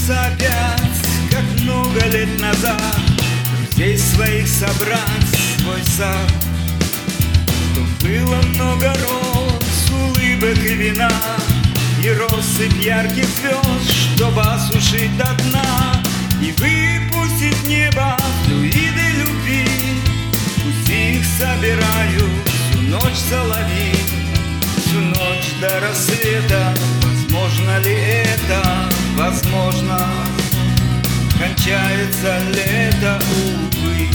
хочется опять, как много лет назад, друзей своих собрать в свой сад. Чтоб было много роз, улыбок и вина, и россыпь ярких звезд, чтоб осушить до дна и выпустить в небо флюиды любви. Пусть их собирают всю ночь соловьи, всю ночь до рассвета. Возможно ли это? Возможно. Кончается лето, увы.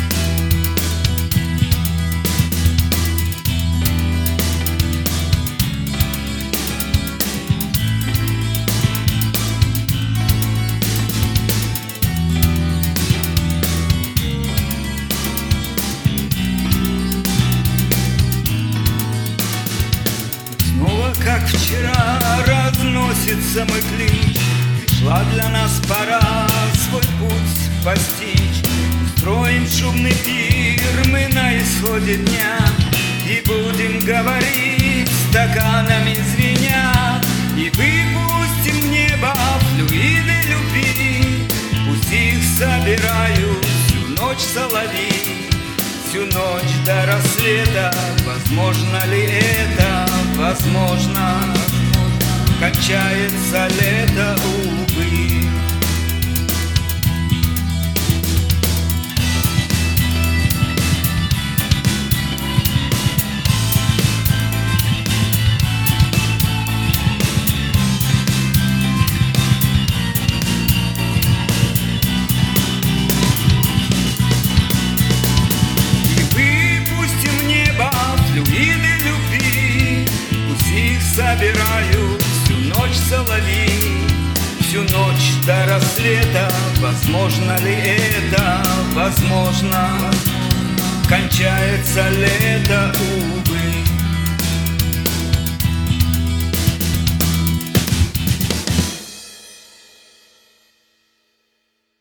Как вчера разносится мой клич, пришла для нас пора свой путь постичь. Устроим шумный пир мы на исходе дня и будем говорить стаканами звеня, и выпустим в небо флюиды любви. Пусть их собирают всю ночь соловьи, всю ночь до рассвета. Возможно ли это? Возможно. Кончается лето, увы. Собираю всю ночь соловьи, всю ночь до рассвета. Возможно ли это? Возможно. Кончается лето, увы.